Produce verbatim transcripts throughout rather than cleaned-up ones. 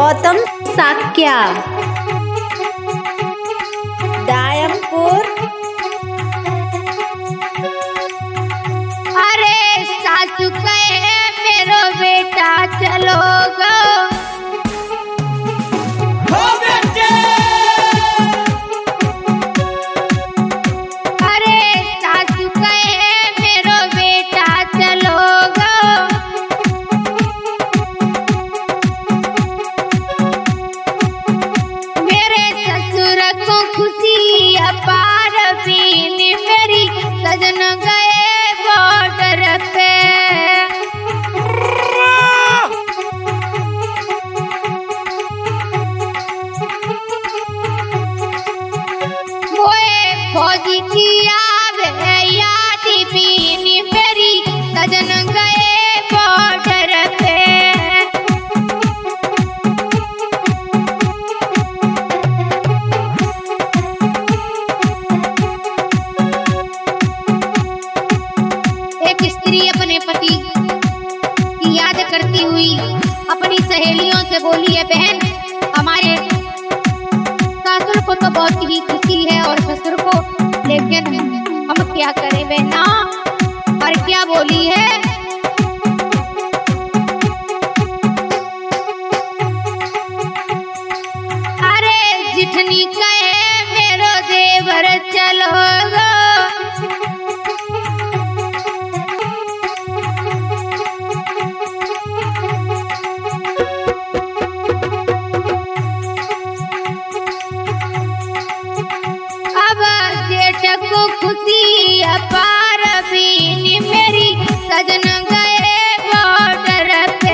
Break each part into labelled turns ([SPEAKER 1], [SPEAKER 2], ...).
[SPEAKER 1] गौतम साक्या, दायमपुर।
[SPEAKER 2] अरे सासू कहे मेरो बेटा चलो गो, अरे सासू कहे मेरो बेटा चलो गो, मेरे ससुर को खुशी अपार बीन मेरी सजन गए बॉर्डर पे। मोए फौजी की आवे याद बीन मेरी सजन गए बॉर्डर पे। एक स्त्री अपने पति की याद करती हुई अपनी सहेलियों से बोली है, बहन हमारे सासुर को तो बहुत ही खुशी है और ससुर को, लेकिन हम क्या करें बहना। और क्या बोली है, अरे जिठनी कहे मेरो देवर चलो गो, अब जेठ को खुशी अपार बीन मेरी सजन गए बॉर्डर पे।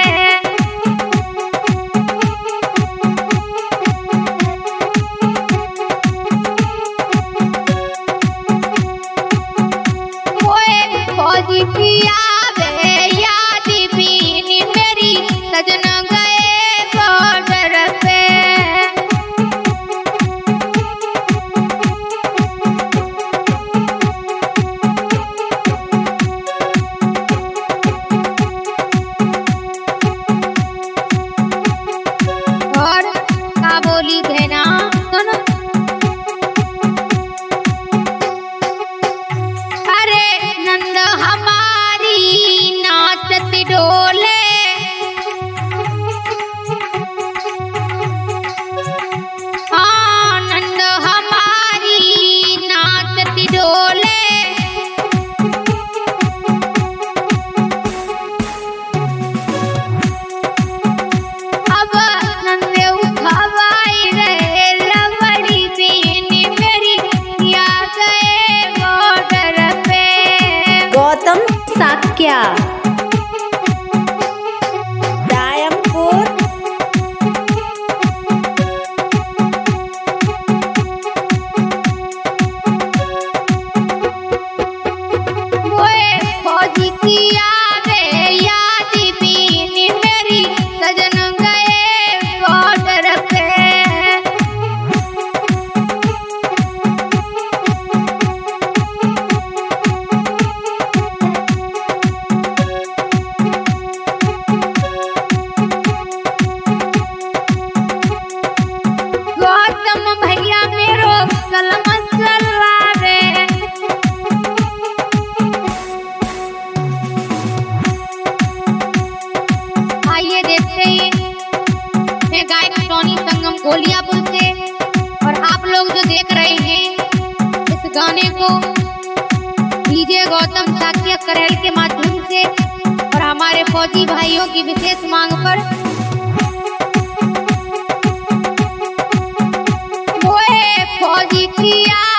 [SPEAKER 2] ओए फौजी की आवे याद बीन मेरी सजन गए बॉर्डर पे। और का बोली बहना सुनो, अरे नंद हमारी नाचत डोले, हाँ नंद हमारी नाचत डोले। अब नंदे उठावाई रहे लवड़ी बीन मेरी या गए बॉर्डर पे।
[SPEAKER 1] गौतम साक्या, दायमपुर।
[SPEAKER 2] मोए फौजी की आवे याद बीन मेरी सजन गए बॉर्डर पे। गौतम भैया मेरो कलम चलवावे, आइए देखते हैं मैं गायक टोनी संगम गोलियापुर से, और आप लोग जो देख रहे हैं इस गाने को डीजे गौतम साक्या करेल के माध्यम से और हमारे फौजी भाइयों की विशेष मांग पर। मोए फौजी की